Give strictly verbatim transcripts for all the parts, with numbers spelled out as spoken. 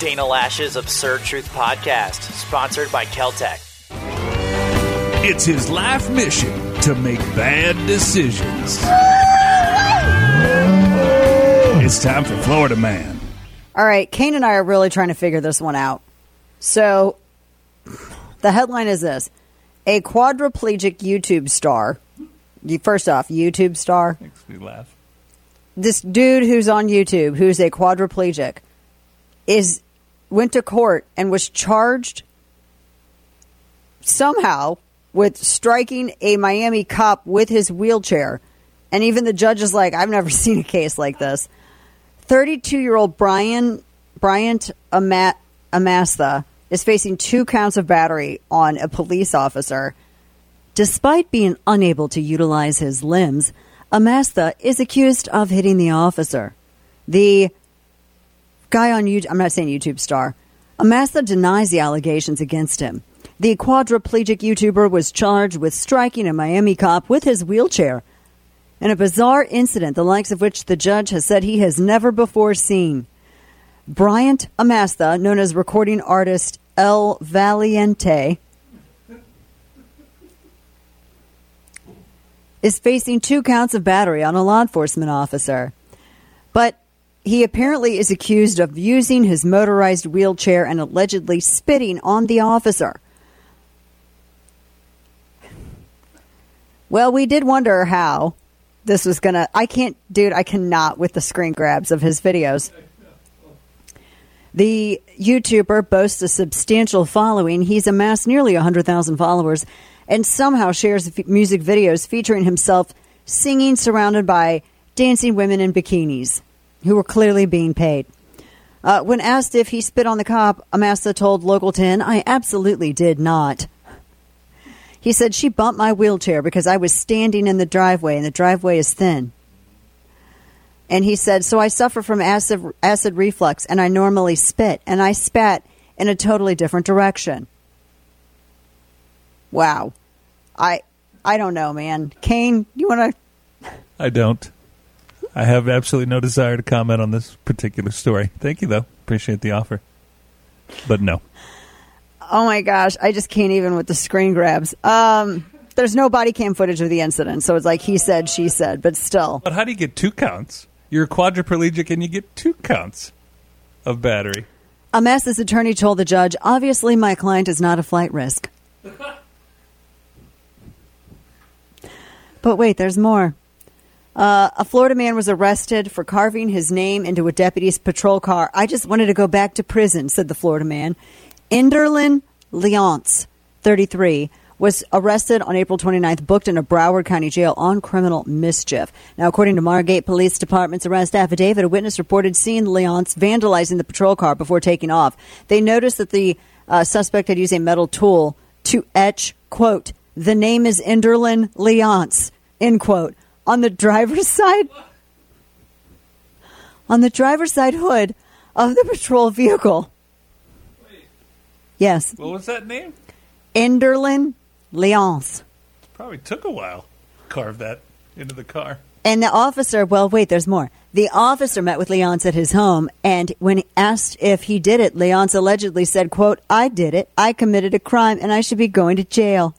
Dana Lash's Absurd Truth Podcast, sponsored by Keltec. It's his life mission to make bad decisions. It's time for Florida Man. All right, Kane and I are really trying to figure this one out. So, the headline is this. A quadriplegic YouTube star. First off, YouTube star. Makes me laugh. This dude who's on YouTube, who's a quadriplegic, is went to court and was charged somehow with striking a Miami cop with his wheelchair. And even the judge is like, I've never seen a case like this. thirty-two-year-old Brian Bryant Ama- Amastha is facing two counts of battery on a police officer. Despite being unable to utilize his limbs, Amastha is accused of hitting the officer. The guy on YouTube, I'm not saying YouTube star, Amastha denies the allegations against him. The quadriplegic YouTuber was charged with striking a Miami cop with his wheelchair in a bizarre incident, the likes of which the judge has said he has never before seen. Bryant Amastha, known as recording artist El Valiente, is facing two counts of battery on a law enforcement officer. But he apparently is accused of using his motorized wheelchair and allegedly spitting on the officer. Well, we did wonder how this was going to... I can't... Dude, I cannot with the screen grabs of his videos. The YouTuber boasts a substantial following. He's amassed nearly one hundred thousand followers and somehow shares f- music videos featuring himself singing surrounded by dancing women in bikinis who were clearly being paid. Uh, when asked if he spit on the cop, Amastha told Local ten, I absolutely did not. He said, she bumped my wheelchair because I was standing in the driveway and the driveway is thin. And he said, so I suffer from acid, acid reflux and I normally spit and I spat in a totally different direction. Wow. I I don't know, man. Kane, you want to? I don't. I have absolutely no desire to comment on this particular story. Thank you, though. Appreciate the offer. But no. Oh, my gosh. I just can't even with the screen grabs. Um, there's no body cam footage of the incident, so it's like he said, she said, but still. But how do you get two counts? You're a quadriplegic and you get two counts of battery. Amastha's attorney told the judge, obviously my client is not a flight risk. But wait, there's more. Uh, a Florida man was arrested for carving his name into a deputy's patrol car. I just wanted to go back to prison, said the Florida man. Enderlin Leonce, thirty-three, was arrested on April twenty-ninth, booked in a Broward County jail on criminal mischief. Now, according to Margate Police Department's arrest affidavit, a witness reported seeing Leonce vandalizing the patrol car before taking off. They noticed that the uh, suspect had used a metal tool to etch, quote, the name is Enderlin Leonce, end quote, on the driver's side, on the driver's side hood of the patrol vehicle. Wait. Yes. What was that name? Enderlin Leonce. Probably took a while to carve that into the car. And the officer, well, wait, there's more. The officer met with Leonce at his home, and when asked if he did it, Leonce allegedly said, quote, I did it. I committed a crime, and I should be going to jail.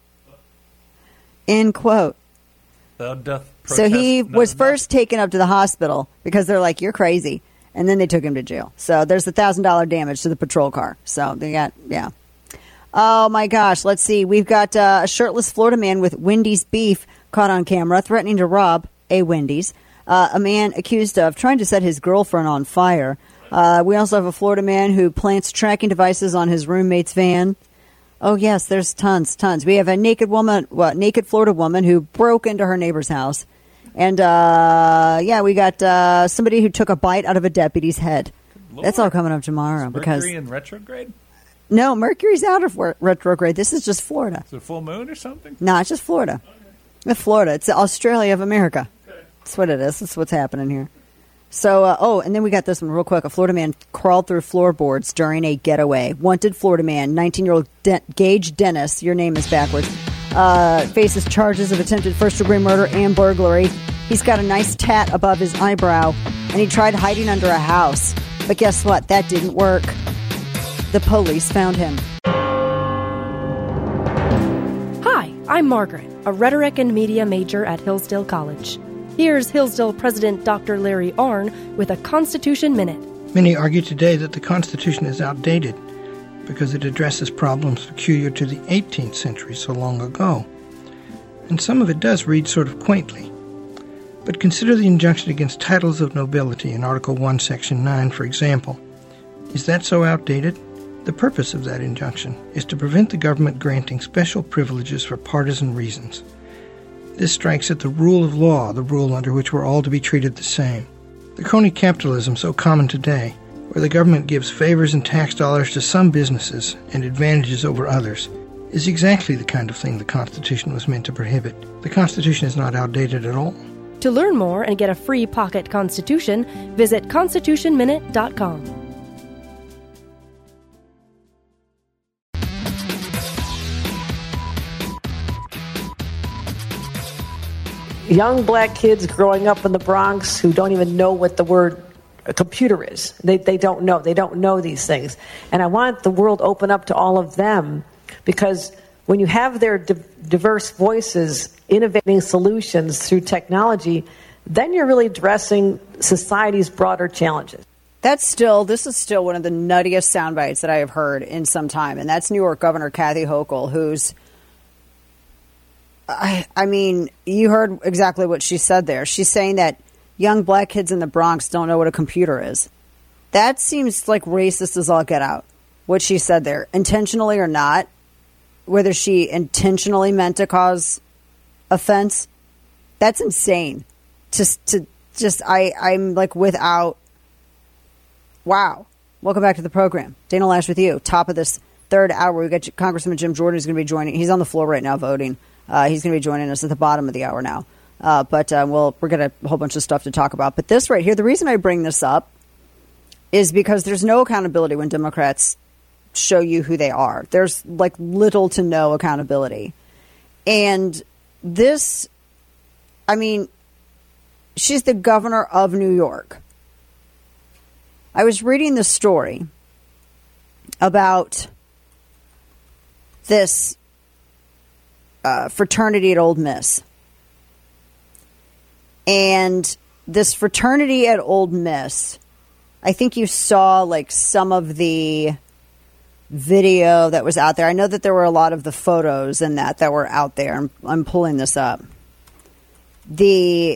End quote. Thou doth So he protest was not first enough. taken up to the hospital because they're like, you're crazy. And then they took him to jail. So there's a one thousand dollars damage to the patrol car. So they got, yeah. Oh, my gosh. Let's see. We've got uh, a shirtless Florida man with Wendy's beef caught on camera threatening to rob a Wendy's. Uh, a man accused of trying to set his girlfriend on fire. Uh, we also have a Florida man who plants tracking devices on his roommate's van. Oh, yes, there's tons, tons. We have a naked woman, well, naked Florida woman who broke into her neighbor's house. And, uh, yeah, we got uh, somebody who took a bite out of a deputy's head. Lord. That's all coming up tomorrow. Is because Mercury in retrograde? No, Mercury's out of re- retrograde. This is just Florida. Is it full moon or something? No, it's just Florida. It's Florida. It's the Australia of America. Okay. That's what it is. That's what's happening here. So, uh, oh, and then we got this one real quick. A Florida man crawled through floorboards during a getaway. Wanted Florida man, nineteen-year-old De- Gage Dennis, your name is backwards, uh, faces charges of attempted first-degree murder and burglary. He's got a nice tat above his eyebrow, and he tried hiding under a house. But guess what? That didn't work. The police found him. Hi, I'm Margaret, a rhetoric and media major at Hillsdale College. Here's Hillsdale President Doctor Larry Arnn with a Constitution Minute. Many argue today that the Constitution is outdated because it addresses problems peculiar to the eighteenth century so long ago. And some of it does read sort of quaintly. But consider the injunction against titles of nobility in Article one, Section nine, for example. Is that so outdated? The purpose of that injunction is to prevent the government granting special privileges for partisan reasons. This strikes at the rule of law, the rule under which we're all to be treated the same. The crony capitalism so common today, where the government gives favors and tax dollars to some businesses and advantages over others, is exactly the kind of thing the Constitution was meant to prohibit. The Constitution is not outdated at all. To learn more and get a free pocket Constitution, visit constitution minute dot com. Young black kids growing up in the Bronx who don't even know what the word a computer is. They they don't know. They don't know these things. And I want the world open up to all of them, because when you have their di- diverse voices innovating solutions through technology, then you're really addressing society's broader challenges. That's still, this is still one of the nuttiest sound bites that I have heard in some time. And that's New York Governor Kathy Hochul, who's, I, I mean, you heard exactly what she said there. She's saying that young black kids in the Bronx don't know what a computer is. That seems like racist as all get out, what she said there, intentionally or not, whether she intentionally meant to cause offense. That's insane. Just to just I, I'm like without wow. Welcome back to the program. Dana Loesch with you. Top of this third hour. We got Congressman Jim Jordan who's going to be joining. He's on the floor right now voting. Uh, he's going to be joining us at the bottom of the hour now. Uh, but uh, we'll, we're going to a whole bunch of stuff to talk about. But this right here, the reason I bring this up is because there's no accountability when Democrats show you who they are. There's like little to no accountability. And this, I mean, she's the governor of New York. I was reading the story about this uh, fraternity at Ole Miss. And this fraternity at Ole Miss, I think you saw like some of the video that was out there. I know that there were a lot of the photos and that that were out there. I'm, I'm pulling this up. The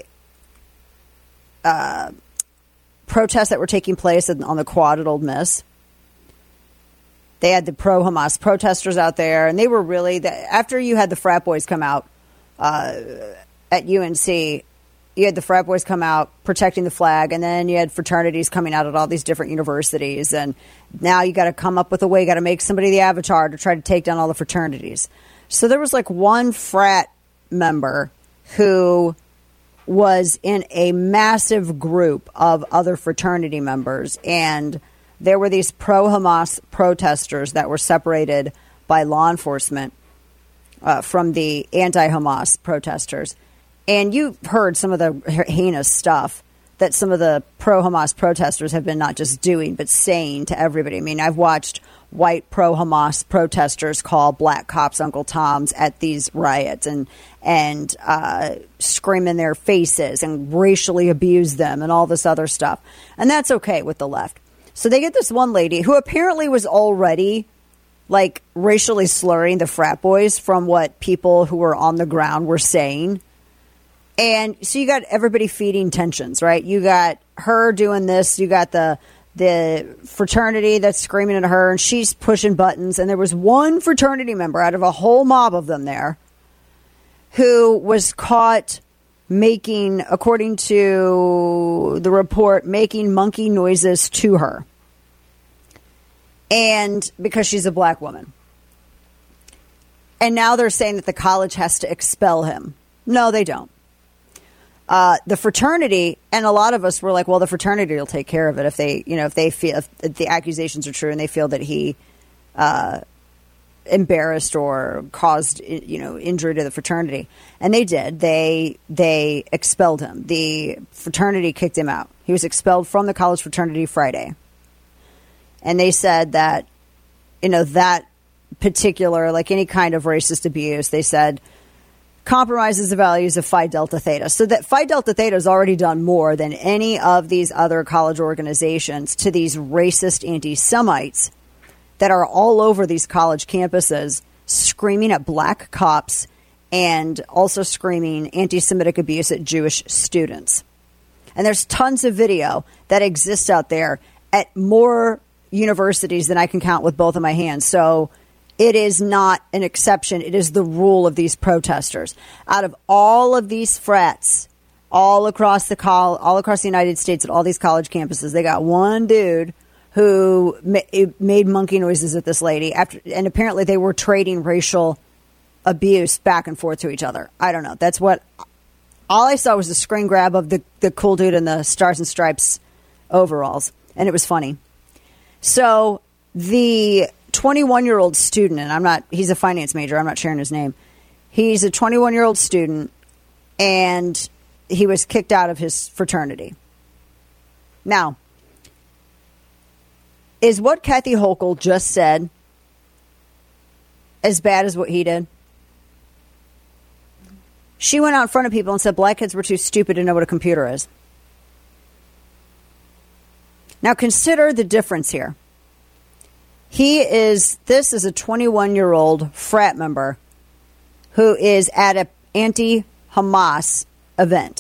uh, protests that were taking place on the quad at Ole Miss. They had the pro-Hamas protesters out there, and they were really, the, after you had the frat boys come out uh, at U N C, you had the frat boys come out protecting the flag, and then you had fraternities coming out at all these different universities, and now you got to come up with a way, you got to make somebody the avatar to try to take down all the fraternities. So there was like one frat member who was in a massive group of other fraternity members, and there were these pro-Hamas protesters that were separated by law enforcement uh, from the anti-Hamas protesters. And you've heard some of the heinous stuff that some of the pro-Hamas protesters have been not just doing, but saying to everybody. I mean, I've watched white pro-Hamas protesters call black cops Uncle Toms at these riots and and uh, scream in their faces and racially abuse them and all this other stuff. And that's okay with the left. So they get this one lady who apparently was already like racially slurring the frat boys from what people who were on the ground were saying. And so you got everybody feeding tensions, right? You got her doing this. You got the the fraternity that's screaming at her, and she's pushing buttons. And there was one fraternity member out of a whole mob of them there who was caught making, according to the report, making monkey noises to her. And because she's a black woman. And now they're saying that the college has to expel him. No, they don't. Uh, the fraternity, and a lot of us were like, well, the fraternity will take care of it if they, you know, if they feel if the accusations are true and they feel that he uh, embarrassed or caused, you know, injury to the fraternity. And they did. They they expelled him. The fraternity kicked him out. He was expelled from the college fraternity Friday. And they said that, you know, that particular, like any kind of racist abuse, they said compromises the values of Phi Delta Theta. So that Phi Delta Theta has already done more than any of these other college organizations to these racist anti-Semites that are all over these college campuses screaming at black cops and also screaming anti-Semitic abuse at Jewish students. And there's tons of video that exists out there at more universities than I can count with both of my hands. So it is not an exception. It is the rule of these protesters. Out of all of these frats, all across the col- all across the United States at all these college campuses, they got one dude who ma- made monkey noises at this lady after, and apparently they were trading racial abuse back and forth to each other. I don't know. That's what all I saw was a screen grab of the, the cool dude in the Stars and Stripes overalls, and it was funny. So the twenty-one-year-old student, and I'm not, he's a finance major, I'm not sharing his name. He's a twenty-one-year-old student, and he was kicked out of his fraternity. Now, is what Kathy Hochul just said as bad as what he did? She went out in front of people and said black kids were too stupid to know what a computer is. Now consider the difference here. He is, this is a twenty-one-year-old frat member who is at an anti-Hamas event.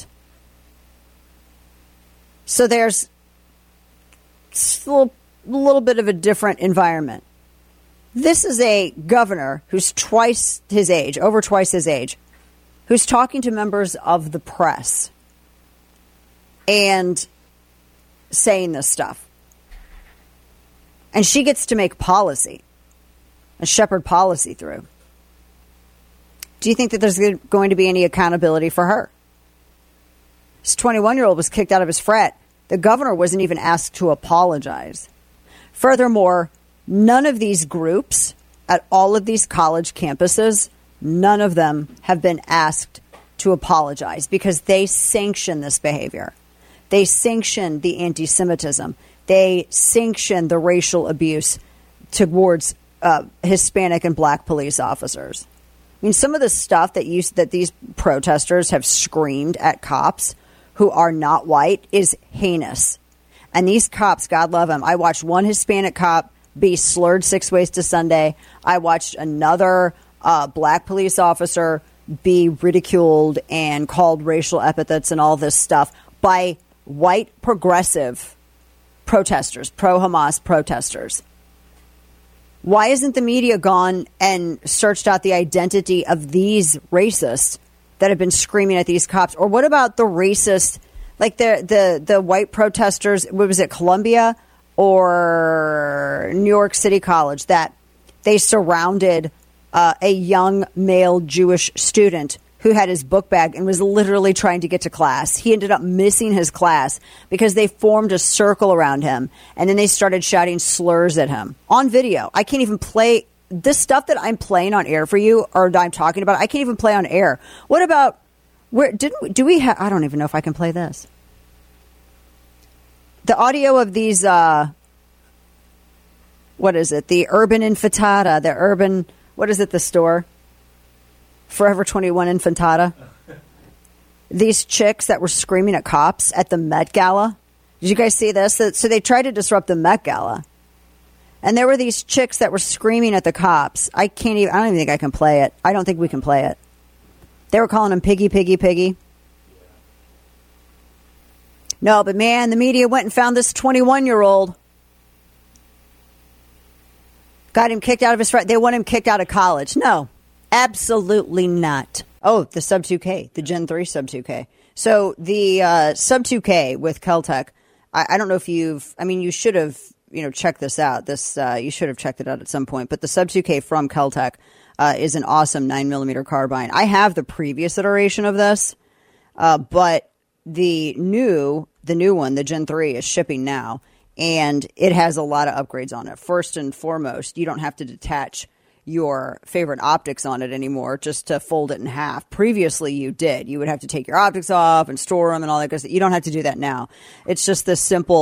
So there's a little, little bit of a different environment. This is a governor who's twice his age, over twice his age, who's talking to members of the press and saying this stuff. And she gets to make policy and shepherd policy through. Do you think that there's going to be any accountability for her? This twenty-one-year-old was kicked out of his frat. The governor wasn't even asked to apologize. Furthermore, none of these groups at all of these college campuses, none of them have been asked to apologize because they sanction this behavior. They sanction the anti-Semitism. They sanction the racial abuse towards uh, Hispanic and black police officers. I mean, some of the stuff that you, that these protesters have screamed at cops who are not white is heinous. And these cops, God love them. I watched one Hispanic cop be slurred six ways to Sunday. I watched another uh, black police officer be ridiculed and called racial epithets and all this stuff by white progressive protesters, pro-Hamas protesters. Why isn't the media gone and searched out the identity of these racists that have been screaming at these cops? Or what about the racist, like the the the white protesters, what was it, Columbia or New York City College, that they surrounded uh, a young male Jewish student who had his book bag and was literally trying to get to class. He ended up missing his class because they formed a circle around him, and then they started shouting slurs at him on video. I can't even play this stuff that I'm playing on air for you, or that I'm talking about. I can't even play on air. What about where didn't we, do we have? I don't even know if I can play this. The audio of these. Uh, what is it? The Urban Infantata. The Urban. What is it? The store. Forever twenty-one Infantata. These chicks that were screaming at cops at the Met Gala. Did you guys see this? So they tried to disrupt the Met Gala. And there were these chicks that were screaming at the cops. I can't even, I don't even think I can play it. I don't think we can play it. They were calling them piggy, piggy, piggy. No, but man, the media went and found this twenty-one-year-old. Got him kicked out of his frat. They want him kicked out of college. No. Absolutely not. Oh, the Sub two K, the Gen three Sub two K. So the uh, Sub two K with Kel-Tec, I, I don't know if you've, I mean, you should have, you know, checked this out. This uh, you should have checked it out at some point. But the Sub two K from Kel-Tec uh, is an awesome nine millimeter carbine. I have the previous iteration of this, uh, but the new, the new one, the Gen three, is shipping now, and it has a lot of upgrades on it. First and foremost, you don't have to detach your favorite optics on it anymore just to fold it in half. Previously, you did. You would have to take your optics off and store them and all that good stuff. You don't have to do that now. It's just this simple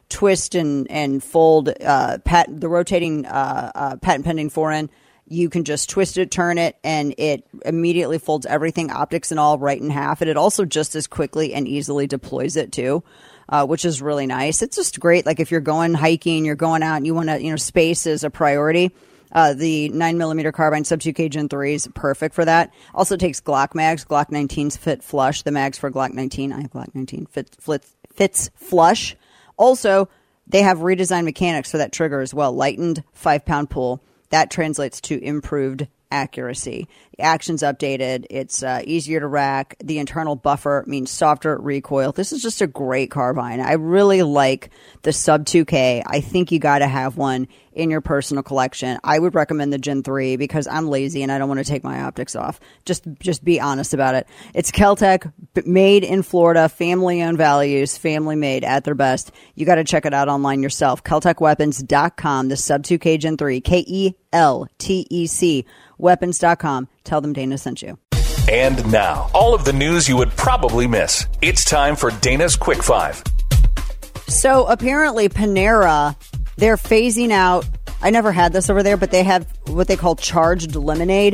twist and, and fold uh, patent, the rotating uh, uh, patent pending foreign. You can just twist it, turn it, and it immediately folds everything, optics and all, right in half. And it also just as quickly and easily deploys it too, uh, which is really nice. It's just great. Like if you're going hiking, you're going out and you want to, you know, space is a priority. Uh, the nine millimeter carbine sub two K Gen three is perfect for that. Also takes Glock mags. Glock nineteens fit flush. The mags for Glock nineteen, I have Glock nineteen, fit, fits, fits flush. Also, they have redesigned mechanics for that trigger as well. Lightened five pound pull. That translates to improved accuracy. The action's updated. It's uh, easier to rack. The internal buffer means softer recoil. This is just a great carbine. I really like the Sub two K. I think you got to have one in your personal collection. I would recommend the Gen three because I'm lazy and I don't want to take my optics off. Just just be honest about it. It's Keltec, made in Florida, family-owned values, family-made at their best. You got to check it out online yourself. Keltec Weapons dot com, the Sub two K Gen three, K E L T E C, weapons dot com. Tell them Dana sent you. And now, all of the news you would probably miss. It's time for Dana's Quick Five. So apparently Panera, they're phasing out. I never had this over there, but they have what they call charged lemonade.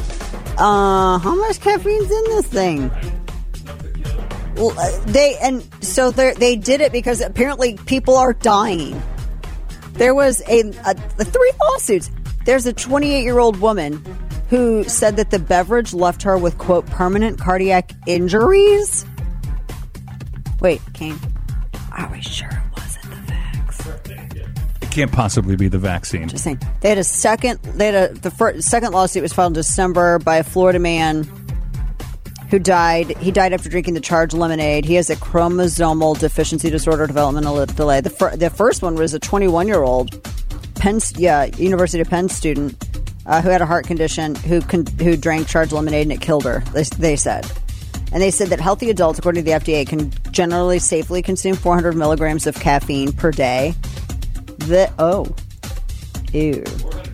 Uh, how much caffeine's in this thing? Well, uh, they and so they they did it because apparently people are dying. There was a, a, a three lawsuits. There's a twenty-eight-year-old woman who said that the beverage left her with, quote, permanent cardiac injuries. Wait, Kane, are we sure it wasn't the vax? It can't possibly be the vaccine. Just saying. They had a second. They had a the first, second lawsuit was filed in December by a Florida man who died. He died after drinking the charged lemonade. He has a chromosomal deficiency disorder developmental delay. The fir- the first one was a twenty-one-year-old Penn, yeah, University of Penn student uh, who had a heart condition who con- who drank charged lemonade and it killed her. They, they said. And they said that healthy adults, according to the F D A, can generally safely consume four hundred milligrams of caffeine per day. The oh, ew.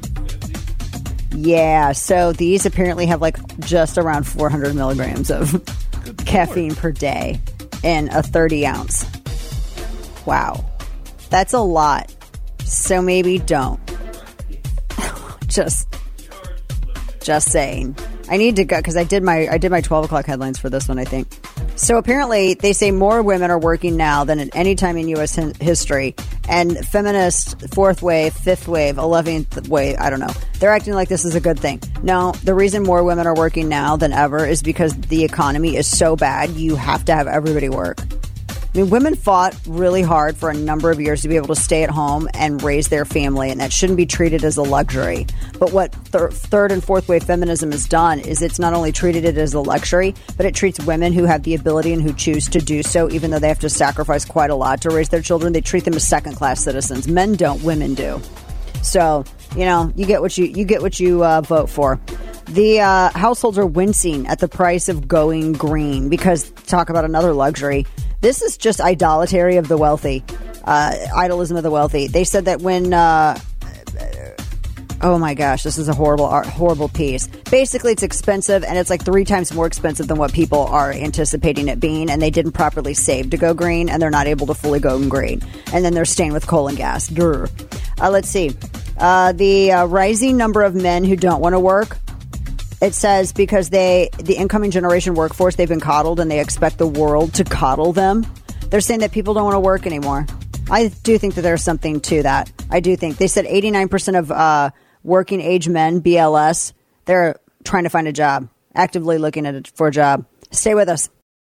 Yeah, so these apparently have like just around four hundred milligrams of caffeine per day in a thirty ounce. Wow, that's a lot. So maybe don't. just, just saying. I need to go because I did my I did my twelve o'clock headlines for this one, I think. So apparently they say more women are working now than at any time in U S history. And feminist fourth wave, fifth wave, eleventh wave, I don't know. They're acting like this is a good thing. No, the reason more women are working now than ever is because the economy is so bad, you have to have everybody work. I mean, women fought really hard for a number of years to be able to stay at home and raise their family, and that shouldn't be treated as a luxury. But what thir- third and fourth wave feminism has done is it's not only treated it as a luxury, but it treats women who have the ability and who choose to do so, even though they have to sacrifice quite a lot to raise their children. They treat them as second-class citizens. Men don't, women do. So, you know, you get what you you get what you uh, vote for. The uh, households are wincing at the price of going green because, talk about another luxury, this is just idolatry of the wealthy, uh, idolism of the wealthy. They said that when, uh, oh my gosh, this is a horrible, horrible piece. Basically, it's expensive, and it's like three times more expensive than what people are anticipating it being, and they didn't properly save to go green, and they're not able to fully go green. And then they're staying with coal and gas. Grr. Uh, let's see. Uh, the uh, rising number of men who don't want to work. It says because they, the incoming generation workforce, they've been coddled and they expect the world to coddle them. They're saying that people don't want to work anymore. I do think that there's something to that. I do think. They said eighty-nine percent of uh, working age men, B L S, they're trying to find a job, actively looking at it for a job. Stay with us.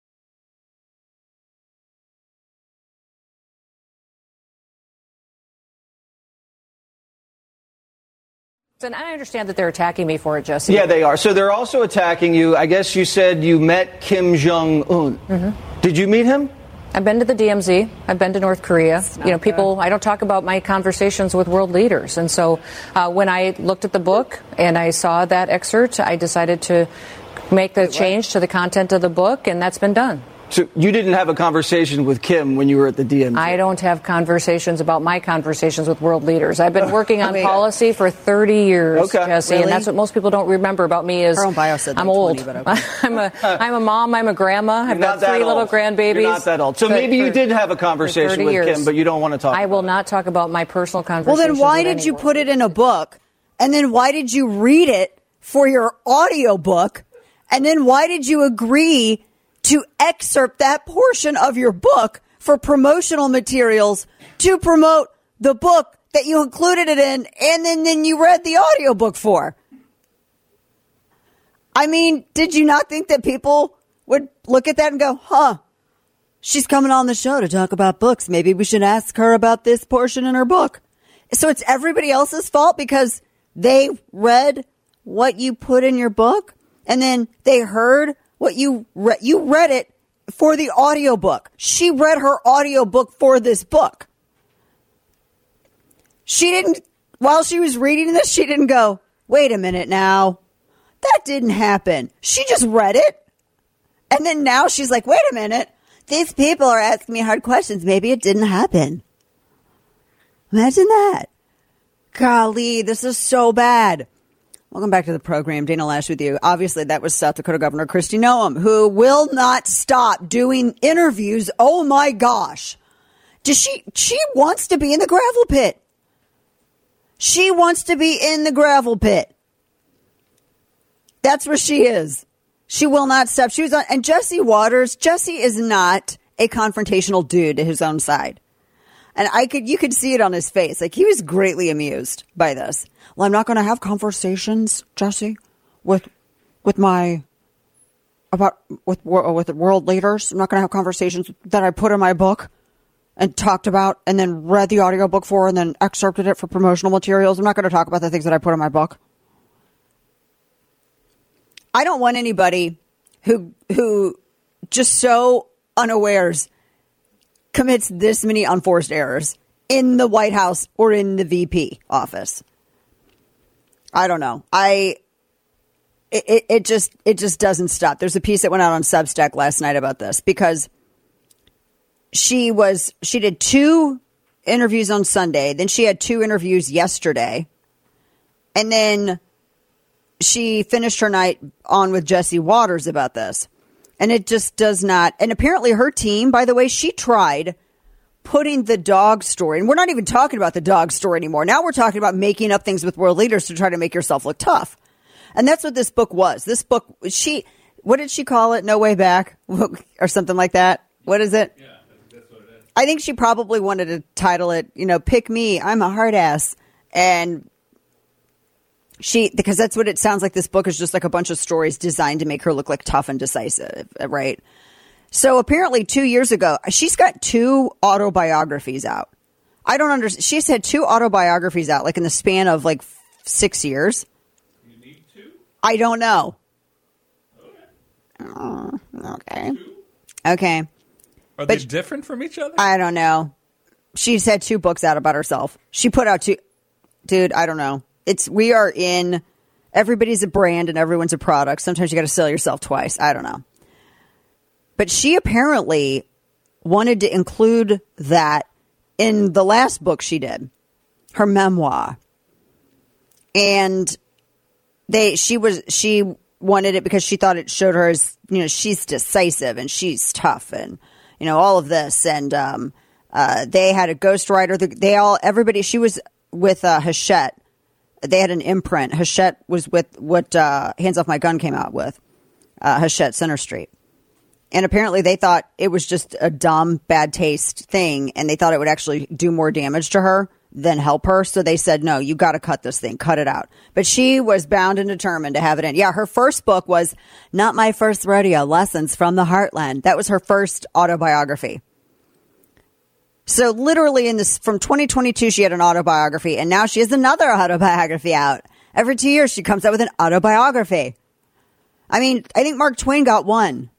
And I understand that they're attacking me for it, Jesse. Yeah, they are. So they're also attacking you. I guess you said you met Kim Jong-un. Mm-hmm. Did you meet him? I've been to the D M Z. I've been to North Korea. You know, people, good. I don't talk about my conversations with world leaders. And so uh, when I looked at the book and I saw that excerpt, I decided to make the change to the content of the book, and that's been done. So you didn't have a conversation with Kim when you were at the D N C? I don't have conversations about my conversations with world leaders. I've been working on Wait. policy for thirty years, Okay. Jesse, Really? and that's what most people don't remember about me is Her own bio said I'm like old. twenty, but okay. I'm a I'm a mom. I'm a grandma. I've You're not got three that little old. grandbabies. You're not that old. So But maybe you for- did have a for conversation thirty with years. Kim, but you don't want to talk I about will it. not talk about my personal Well, conversations. then why with did you anyone. put it in a book? And then why did you read it for your audiobook? And then why did you agree to excerpt that portion of your book for promotional materials to promote the book that you included it in and then, then you read the audiobook for? I mean, did you not think that people would look at that and go, huh, she's coming on the show to talk about books. Maybe we should ask her about this portion in her book. So it's everybody else's fault because they read what you put in your book and then they heard what you read. You read it for the audiobook. She read her audiobook for this book. She didn't, while she was reading this, she didn't go, wait a minute now. That didn't happen. She just read it. And then now she's like, wait a minute. These people are asking me hard questions. Maybe it didn't happen. Imagine that. Golly, this is so bad. Welcome back to the program. Dana Loesch with you. Obviously, that was South Dakota Governor Kristi Noem, who will not stop doing interviews. Oh, my gosh. Does she? She wants to be in the gravel pit. She wants to be in the gravel pit. That's where she is. She will not stop. She was on, and Jesse Waters, Jesse is not a confrontational dude to his own side. And I could, you could see it on his face. Like he was greatly amused by this. Well, I'm not going to have conversations, Jesse, with, with my, about, with, with the world leaders. I'm not going to have conversations that I put in my book and talked about and then read the audiobook for and then excerpted it for promotional materials. I'm not going to talk about the things that I put in my book. I don't want anybody who who just so unawares commits this many unforced errors in the White House or in the V P office. I don't know. I it, it, it just it just doesn't stop. There's a piece that went out on Substack last night about this because she was she did two interviews on Sunday, then she had two interviews yesterday, and then she finished her night on with Jesse Waters about this. And it just does not. And apparently her team, by the way, she tried putting the dog story. And we're not even talking about the dog story anymore. Now we're talking about making up things with world leaders to try to make yourself look tough. And that's what this book was. This book, she, what did she call it? No Way Back or something like that. What is it? Yeah, that's what it is. I think she probably wanted to title it, you know, Pick Me, I'm a hard ass. And She, because that's what it sounds like. This book is just like a bunch of stories designed to make her look like tough and decisive, right? So apparently two years ago, she's got two autobiographies out. I don't understand. She's had two autobiographies out like in the span of like six years. You need two? I don't know. Okay. Uh, okay. Two? Okay. Are But they different from each other? I don't know. She's had two books out about herself. She put out two. Dude, I don't know. It's we are in everybody's a brand and everyone's a product. Sometimes you got to sell yourself twice. I don't know. But she apparently wanted to include that in the last book she did, her memoir. And they she was she wanted it because she thought it showed her as, you know, she's decisive and she's tough and, you know, all of this. And um, uh, they had a ghostwriter. They all everybody she was with uh, Hachette. They had an imprint. Hachette was with what uh, Hands Off My Gun came out with, uh, Hachette Center Street. And apparently they thought it was just a dumb, bad taste thing, and they thought it would actually do more damage to her than help her. So they said, no, you got to cut this thing, cut it out. But she was bound and determined to have it in. Yeah, her first book was Not My First Rodeo, Lessons from the Heartland. That was her first autobiography. So literally in this, from twenty twenty-two, she had an autobiography, and now she has another autobiography out. Every two years, she comes out with an autobiography. I mean, I think Mark Twain got one.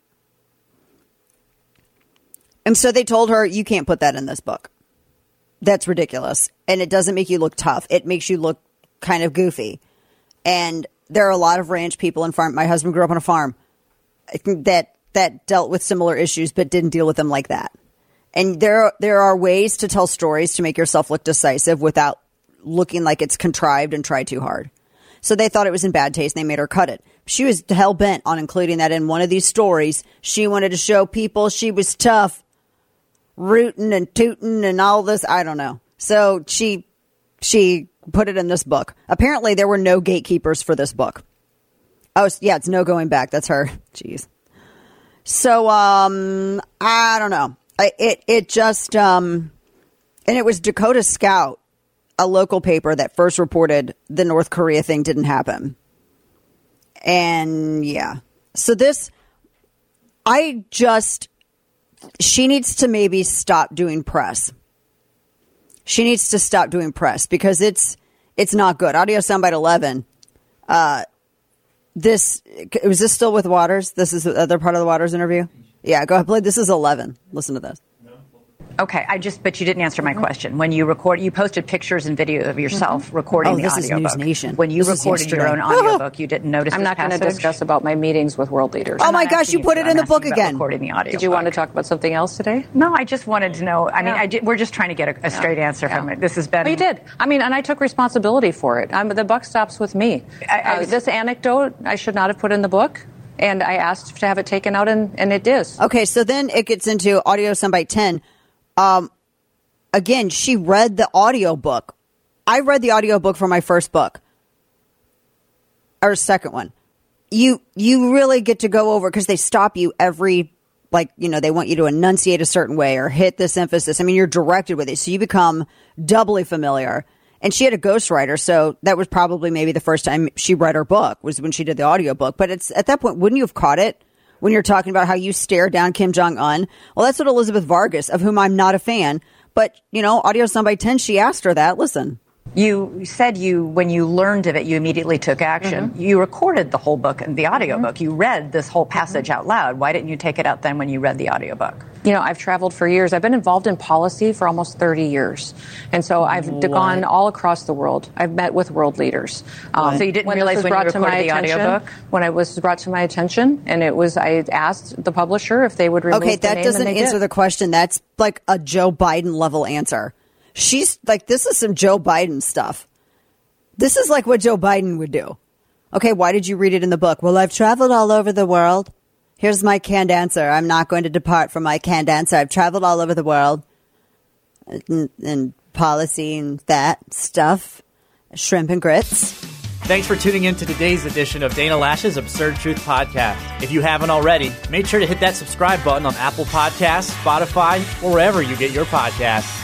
And so they told her, you can't put that in this book. That's ridiculous. And it doesn't make you look tough. It makes you look kind of goofy. And there are a lot of ranch people and farm. My husband grew up on a farm that that dealt with similar issues but didn't deal with them like that. And there there are ways to tell stories to make yourself look decisive without looking like it's contrived and tried too hard. So they thought it was in bad taste and they made her cut it. She was hell-bent on including that in one of these stories. She wanted to show people she was tough, rootin' and tootin' and all this. I don't know. So she she put it in this book. Apparently there were no gatekeepers for this book. Oh, yeah, it's no going back. That's her. Jeez. So, um, I don't know. I, it it just, um, and it was Dakota Scout, a local paper that first reported the North Korea thing didn't happen. And yeah, so this, I just, she needs to maybe stop doing press. She needs to stop doing press because it's, it's not good. Audio Soundbite eleven, uh, this, was this still with Waters? This is the other part of the Waters interview? Yeah, go ahead, play. This is eleven. Listen to this. Okay, I just, but you didn't answer my question. When you record, you posted pictures and video of yourself mm-hmm. recording oh, the this audiobook. Is News Nation. When you this recorded your own audiobook, you didn't notice. I'm not going to discuss about my meetings with world leaders. Oh my gosh, you put it in the book again. Recording the audio. Did you want to talk about something else today? No, I just wanted to know. I mean, yeah. I did, we're just trying to get a, a straight yeah. answer yeah. from it. This has been. Well, you did. I mean, and I took responsibility for it. I'm, the buck stops with me. I, I was, uh, this anecdote I should not have put in the book. And I asked to have it taken out, and, and it is. Okay, so then it gets into Audio Soundbite ten. Um, again, she read the audiobook. I read the audiobook for my first book. Or second one. You you really get to go over, because they stop you every, like, you know, they want you to enunciate a certain way or hit this emphasis. I mean, you're directed with it, so you become doubly familiar. And she had a ghostwriter, so that was probably maybe the first time she read her book was when she did the audiobook. But it's at that point, wouldn't you have caught it when you're talking about how you stare down Kim Jong-un? Well, that's what Elizabeth Vargas, of whom I'm not a fan. But, you know, Audio Soundbite ten, she asked her that. Listen. You said you, when you learned of it, you immediately took action. Mm-hmm. You recorded the whole book and the audiobook. Mm-hmm. You read this whole passage mm-hmm. out loud. Why didn't you take it out then when you read the audiobook? You know, I've traveled for years. I've been involved in policy for almost thirty years. And so I've what? gone all across the world. I've met with world leaders. Um, so you didn't when realize when you recorded the audiobook? When it was brought to my attention, and it was, I asked the publisher if they would remove okay, the name. Okay, that doesn't answer did. the question. That's like a Joe Biden level answer. She's like, this is some Joe Biden stuff. This is like what Joe Biden would do. Okay, why did you read it in the book? Well, I've traveled all over the world. Here's my canned answer. I'm not going to depart from my canned answer. I've traveled all over the world. And, and policy and that stuff. Shrimp and grits. Thanks for tuning in to today's edition of Dana Lash's Absurd Truth Podcast. If you haven't already, make sure to hit that subscribe button on Apple Podcasts, Spotify, or wherever you get your podcasts.